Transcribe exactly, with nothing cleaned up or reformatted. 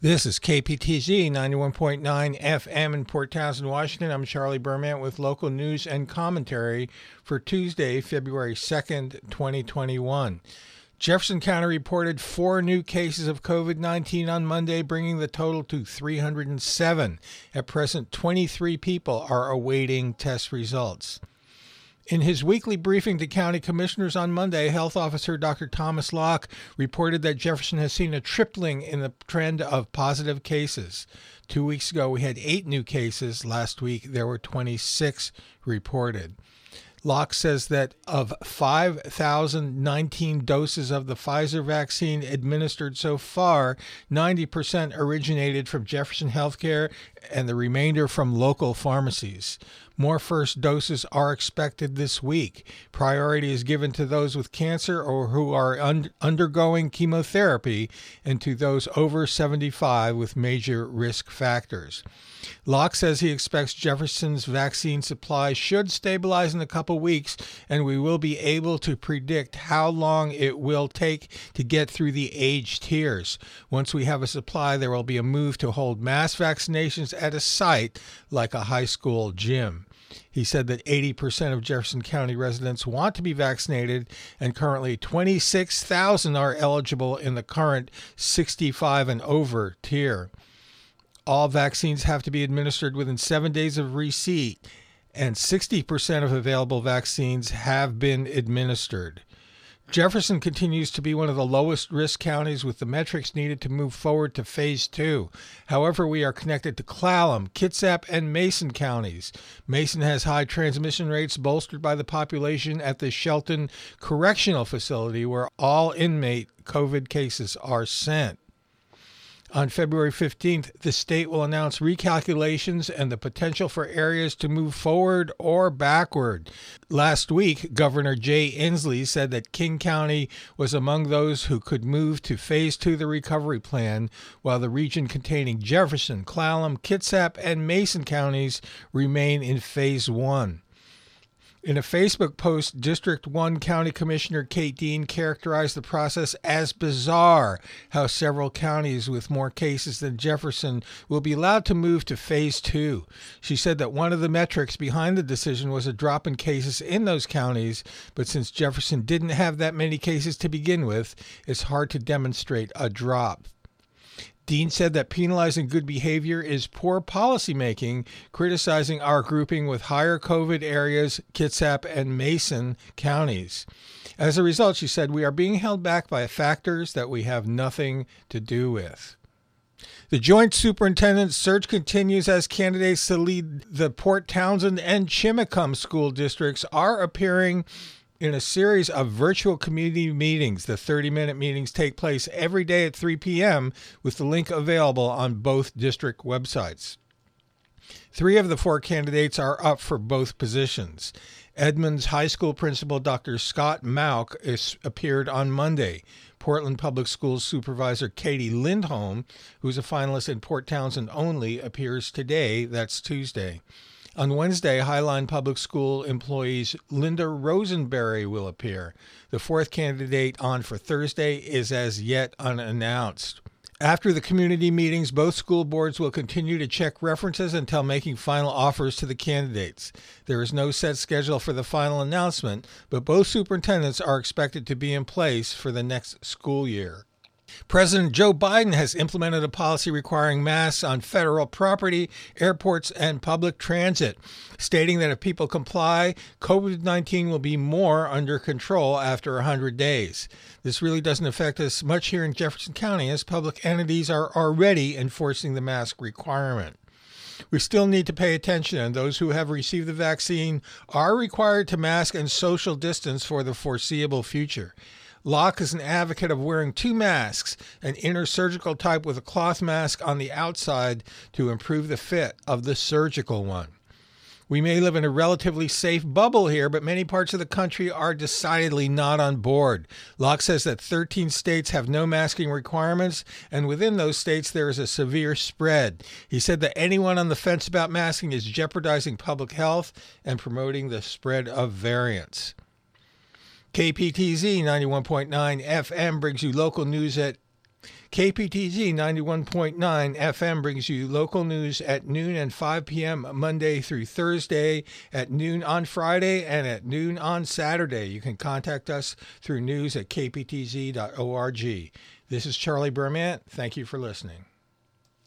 This is K P T Z ninety-one point nine F M in Port Townsend, Washington. I'm Charlie Berman with local news and commentary for Tuesday, February second, twenty twenty-one. Jefferson County reported four new cases of COVID nineteen on Monday, bringing the total to three hundred seven. At present, twenty-three people are awaiting test results. In his weekly briefing to county commissioners on Monday, Health Officer Doctor Thomas Locke reported that Jefferson has seen a tripling in the trend of positive cases. Two weeks ago, we had eight new cases. Last week, there were twenty-six reported. Locke says that of five thousand nineteen doses of the Pfizer vaccine administered so far, ninety percent originated from Jefferson Healthcare and the remainder from local pharmacies. More first doses are expected this week. Priority is given to those with cancer or who are un- undergoing chemotherapy and to those over seventy-five with major risk factors. Locke says he expects Jefferson's vaccine supply should stabilize in a couple weeks, and we will be able to predict how long it will take to get through the age tiers. Once we have a supply, there will be a move to hold mass vaccinations at a site like a high school gym. He said that eighty percent of Jefferson County residents want to be vaccinated, and currently twenty-six thousand are eligible in the current sixty-five and over tier. All vaccines have to be administered within seven days of receipt, and sixty percent of available vaccines have been administered. Jefferson continues to be one of the lowest risk counties with the metrics needed to move forward to phase two. However, we are connected to Clallam, Kitsap, and Mason counties. Mason has high transmission rates bolstered by the population at the Shelton Correctional Facility, where all inmate COVID cases are sent. On February fifteenth, the state will announce recalculations and the potential for areas to move forward or backward. Last week, Governor Jay Inslee said that King County was among those who could move to Phase two of the recovery plan, while the region containing Jefferson, Clallam, Kitsap, and Mason counties remain in Phase one. In a Facebook post, District one County Commissioner Kate Dean characterized the process as bizarre, how several counties with more cases than Jefferson will be allowed to move to Phase two. She said that one of the metrics behind the decision was a drop in cases in those counties, but since Jefferson didn't have that many cases to begin with, it's hard to demonstrate a drop. Dean said that penalizing good behavior is poor policymaking, criticizing our grouping with higher COVID areas, Kitsap and Mason counties. As a result, she said, we are being held back by factors that we have nothing to do with. The joint superintendent search continues as candidates to lead the Port Townsend and Chimacum school districts are appearing in a series of virtual community meetings. The thirty-minute meetings take place every day at three p.m. with the link available on both district websites. Three of the four candidates are up for both positions. Edmonds High School Principal Doctor Scott Mauck is, appeared on Monday. Portland Public Schools Supervisor Katie Lindholm, who's a finalist in Port Townsend only, appears today. That's Tuesday. On Wednesday, Highline Public School employees Linda Rosenberry will appear. The fourth candidate on for Thursday is as yet unannounced. After the community meetings, both school boards will continue to check references until making final offers to the candidates. There is no set schedule for the final announcement, but both superintendents are expected to be in place for the next school year. President Joe Biden has implemented a policy requiring masks on federal property, airports, and public transit, stating that if people comply, COVID nineteen will be more under control after one hundred days. This really doesn't affect us much here in Jefferson County, as public entities are already enforcing the mask requirement. We still need to pay attention, and those who have received the vaccine are required to mask and social distance for the foreseeable future. Locke is an advocate of wearing two masks, an inner surgical type with a cloth mask on the outside to improve the fit of the surgical one. We may live in a relatively safe bubble here, but many parts of the country are decidedly not on board. Locke says that thirteen states have no masking requirements, and within those states there is a severe spread. He said that anyone on the fence about masking is jeopardizing public health and promoting the spread of variants. K P T Z ninety-one point nine F M brings you local news at K P T Z ninety-one point nine F M brings you local news at noon and five p.m. Monday through Thursday, at noon on Friday, and at noon on Saturday. You can contact us through news at k p t z dot org. This is Charlie Bermant. Thank you for listening.